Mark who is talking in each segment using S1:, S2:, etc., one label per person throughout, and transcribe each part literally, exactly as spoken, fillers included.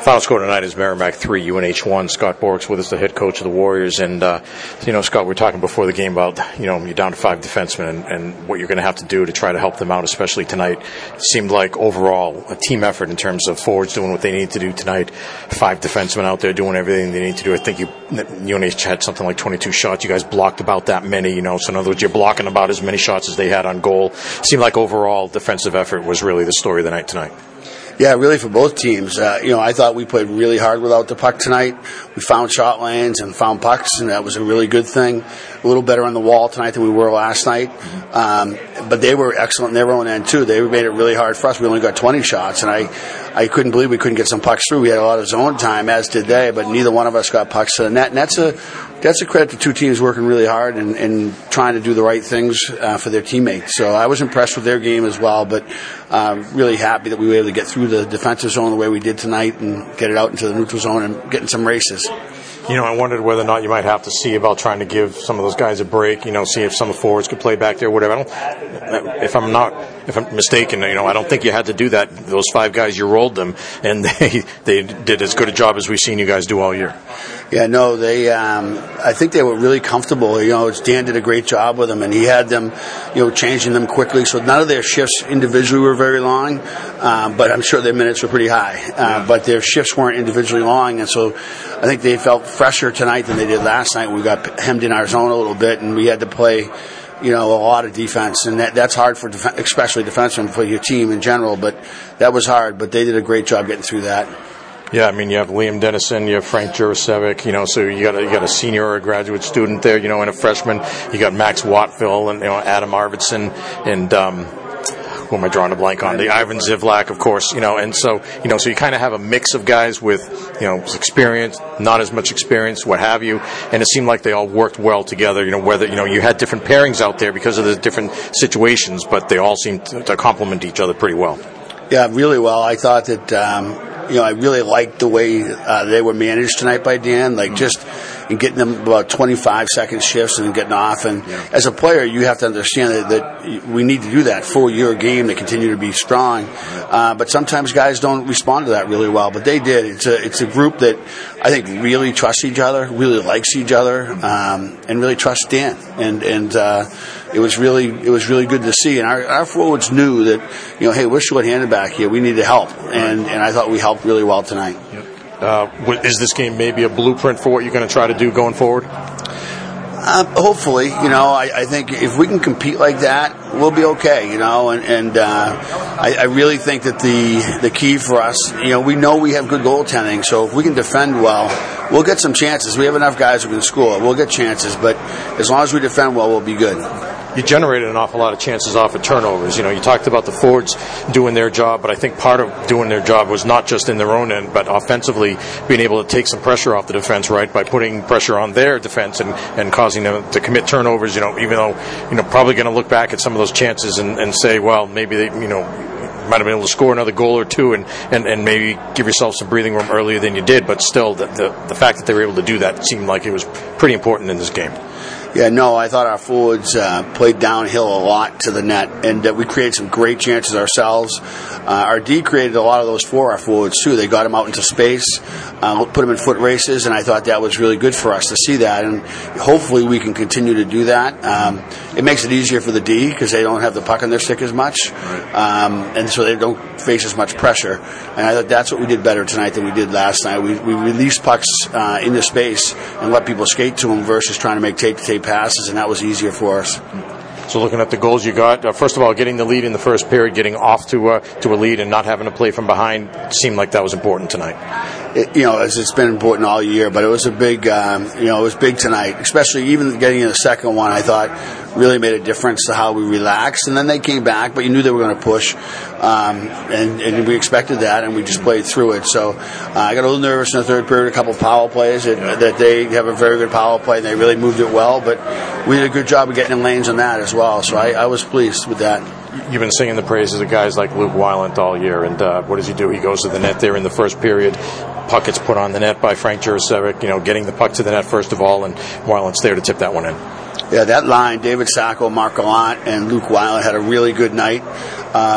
S1: Final score tonight is Merrimack three, U N H one. Scott Boric's with us, the head coach of the Warriors. And, uh, you know, Scott, we were talking before the game about, you know, you're down to five defensemen and, and what you're going to have to do to try to help them out, especially tonight. It seemed like overall a team effort in terms of forwards doing what they need to do tonight. Five defensemen out there doing everything they need to do. I think you, U N H had something like twenty-two shots. You guys blocked about that many, you know. So in other words, you're blocking about as many shots as they had on goal. It seemed like overall defensive effort was really the story of the night tonight.
S2: Yeah, really for both teams. Uh, you know, I thought we played really hard without the puck tonight. We found shot lanes and found pucks, and that was a really good thing. A little better on the wall tonight than we were last night. Um, but they were excellent in their own end, too. They made it really hard for us. We only got twenty shots, and I, I couldn't believe we couldn't get some pucks through. We had a lot of zone time, as did they, but neither one of us got pucks to the net. And that's a, that's a credit to two teams working really hard and, and trying to do the right things uh, for their teammates. So I was impressed with their game as well, but uh, really happy that we were able to get through the defensive zone the way we did tonight and get it out into the neutral zone and get in some races.
S1: You know, I wondered whether or not you might have to see about trying to give some of those guys a break, you know, see if some of the forwards could play back there, whatever. I don't, if I'm not, if I'm mistaken, you know, I don't think you had to do that. Those five guys, you rolled them, and they they did as good a job as we've seen you guys do all year.
S2: Yeah, no, they. Um, I think they were really comfortable. You know, Dan did a great job with them, and he had them, you know, changing them quickly. So none of their shifts individually were very long, um, but I'm sure their minutes were pretty high. Uh, yeah. But their shifts weren't individually long, and so I think they felt fresher tonight than they did last night. We got hemmed in our zone a little bit, and we had to play, you know, a lot of defense, and that, that's hard for def- especially defensemen for your team in general. But that was hard. But they did a great job getting through that.
S1: Yeah, I mean, you have Liam Dennison, you have Frank Jurasevic, you know, so you got a, you got a senior or a graduate student there, you know, and a freshman. You got Max Wattville and, you know, Adam Arvidsson and, um, who am I drawing a blank on? The Ivan Zivlak, of course, you know, and so, you know, so you kind of have a mix of guys with, you know, experience, not as much experience, what have you, and it seemed like they all worked well together, you know, whether, you know, you had different pairings out there because of the different situations, but they all seemed to, to complement each other pretty well.
S2: Yeah, really well. I thought that, um, you know, I really liked the way uh, they were managed tonight by Dan, like just in getting them about twenty-five second shifts and getting off. And yeah. As a player, you have to understand that, that we need to do that full year game to continue to be strong. Uh, but sometimes guys don't respond to that really well, but they did. It's a it's a group that I think really trusts each other, really likes each other, um, and really trusts Dan. And and uh, it was really it was really good to see. And our, our forwards knew that, you know, hey, we're short-handed back here. We need to help. And and I thought we helped really well tonight.
S1: Yep. Uh, is this game maybe a blueprint for what you're going to try to do going forward?
S2: Uh, hopefully, you know, I, I think if we can compete like that, we'll be okay, you know, and, and uh, I, I really think that the the key for us, you know, we know we have good goaltending, so if we can defend well, we'll get some chances. We have enough guys who can score. We'll get chances, but as long as we defend well, we'll be good.
S1: You generated an awful lot of chances off of turnovers. You know, you talked about the forwards doing their job, but I think part of doing their job was not just in their own end, but offensively being able to take some pressure off the defense, right, by putting pressure on their defense and, and causing them to commit turnovers, you know, even though, you know, probably going to look back at some of those chances and, and say, well, maybe they, you know, might have been able to score another goal or two and, and, and maybe give yourself some breathing room earlier than you did, but still the, the, the fact that they were able to do that seemed like it was pretty important in this game.
S2: Yeah, no, I thought our forwards uh, played downhill a lot to the net, and uh, we created some great chances ourselves. Uh, our D created a lot of those for our forwards, too. They got them out into space, uh, put them in foot races, and I thought that was really good for us to see that, and hopefully we can continue to do that. Um, it makes it easier for the D because they don't have the puck on their stick as much, um, and so they don't face as much pressure. And I thought that's what we did better tonight than we did last night. We, we released pucks uh, into space and let people skate to them versus trying to make tape-to-tape passes, and that was easier for us.
S1: So looking at the goals you got, uh, first of all, getting the lead in the first period, getting off to uh, to a lead and not having to play from behind seemed like that was important tonight.
S2: It, you know, it's, it's been important all year, but it was a big, um, you know, it was big tonight, especially even getting in the second one, I thought really made a difference to how we relaxed. And then they came back, but you knew they were going to push, um, and, and we expected that, and we just played through it. So uh, I got a little nervous in the third period, a couple of power plays, that, yeah. that they have a very good power play, and they really moved it well, but we did a good job of getting in lanes on that as well. So I, I was pleased with that.
S1: You've been singing the praises of guys like Luke Weiland all year, and uh, what does he do? He goes to the net there in the first period. Puck gets put on the net by Frank Jurasevic, you know, getting the puck to the net first of all, and Weiland's there to tip that one in.
S2: Yeah, that line, David Sacco, Mark Gallant, and Luke Weiland had a really good night. Uh,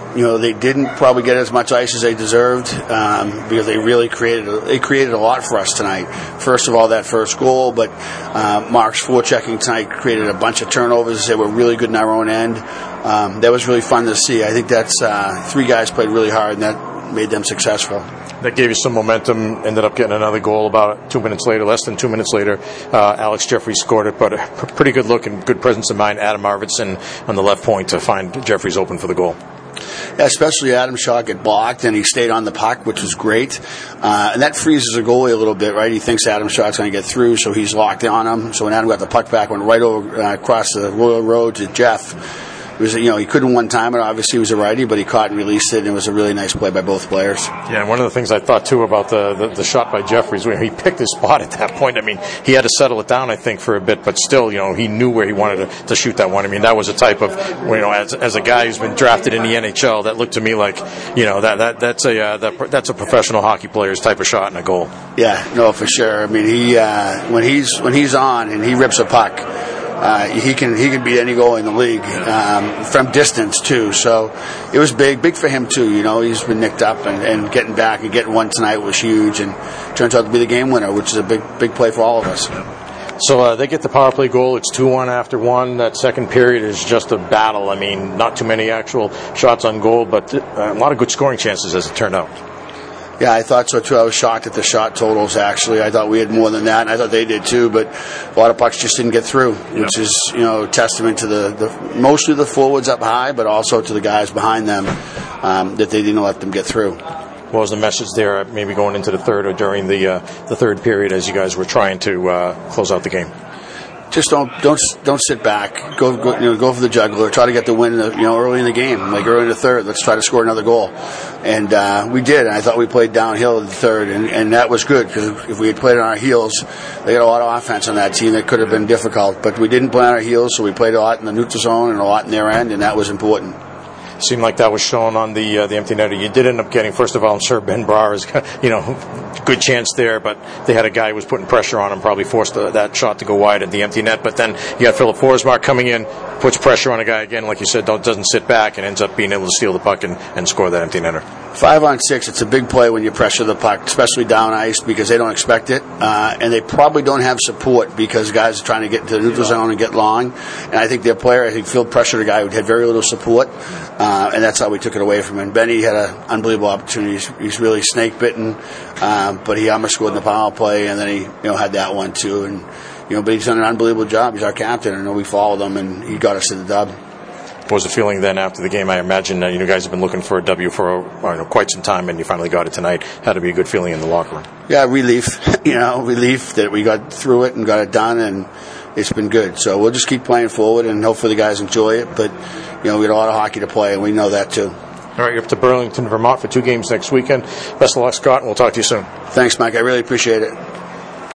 S2: you know, they didn't probably get as much ice as they deserved um, because they really created they created a lot for us tonight. First of all, that first goal, but uh, Mark's forechecking tonight created a bunch of turnovers. They were really good in our own end. Um, that was really fun to see. I think that's uh, three guys played really hard, and that made them successful.
S1: That gave you some momentum, ended up getting another goal about two minutes later, less than two minutes later. Uh, Alex Jeffries scored it, but a pretty good look and good presence of mind. Adam Arvidsson on the left point to find Jeffries open for the goal.
S2: Yeah, especially Adam's shot get blocked, and he stayed on the puck, which was great. Uh, and that freezes a goalie a little bit, right? He thinks Adam's shot's going to get through, so he's locked on him. So when Adam got the puck back, went right over uh, across the Royal Road to Jeff. It was, you know, he couldn't one time it. Obviously, he was a righty, but he caught and released it, and it was a really nice play by both players.
S1: Yeah, and one of the things I thought, too, about the, the, the shot by Jeffries, where he picked his spot at that point. I mean, he had to settle it down, I think, for a bit, but still, you know, he knew where he wanted to, to shoot that one. I mean, that was a type of, you know, as, as a guy who's been drafted in the N H L, that looked to me like, you know, that, that that's a uh, that, that's a professional hockey player's type of shot and a goal.
S2: Yeah, no, for sure. I mean, he uh, when he's when he's on and he rips a puck, Uh, he can he can beat any goal in the league um, from distance too. So it was big, big for him too. You know, he's been nicked up, and, and getting back and getting one tonight was huge, and turns out to be the game winner, which is a big big play for all of us.
S1: So uh, they get the power play goal. It's two one after one. That second period is just a battle. I mean, not too many actual shots on goal, but uh, a lot of good scoring chances as it turned out.
S2: Yeah, I thought so too. I was shocked at the shot totals, actually. I thought we had more than that, and I thought they did too, but a lot of pucks just didn't get through, which yeah. is, you know, testament to the, the mostly the forwards up high, but also to the guys behind them, um, that they didn't let them get through.
S1: What was the message there, maybe going into the third or during the uh, the third period as you guys were trying to uh, close out the game?
S2: Just don't don't don't sit back. Go, go you know go for the juggler. Try to get the win. In the, you know early in the game, like early in the third. Let's try to score another goal, and uh, we did. And I thought we played downhill in the third, and, and that was good because if we had played on our heels, they got a lot of offense on that team that could have been difficult. But we didn't play on our heels, so we played a lot in the neutral zone and a lot in their end, and that was important.
S1: Seemed like that was shown on the uh, the empty netter. You did end up getting, first of all, I'm sure Ben Brar is, you know, good chance there, but they had a guy who was putting pressure on him, probably forced the, that shot to go wide at the empty net. But then you got Philip Forsmark coming in, puts pressure on a guy again, like you said, don't, doesn't sit back, and ends up being able to steal the puck and, and score that empty netter.
S2: Five on six, it's a big play when you pressure the puck, especially down ice, because they don't expect it, uh, and they probably don't have support because guys are trying to get into the neutral zone and get long. And I think their player, I think Phil pressured a guy who had very little support, uh, and that's how we took it away from him. Benny had an unbelievable opportunity. He's, he's really snake bitten, um, but he almost scored in the power play, and then he, you know, had that one too. And you know, but he's done an unbelievable job. He's our captain, and we followed him, and he got us to the dub.
S1: What was the feeling then after the game? I imagine uh, you guys have been looking for a W for uh, you know, quite some time, and you finally got it tonight. Had to be a good feeling in the locker room.
S2: Yeah, relief. you know, relief that we got through it and got it done, and it's been good. So we'll just keep playing forward, and hopefully the guys enjoy it. But you know, we got a lot of hockey to play, and we know that too.
S1: All right, you're up to Burlington, Vermont for two games next weekend. Best of luck, Scott, and we'll talk to you soon.
S2: Thanks, Mike. I really appreciate it.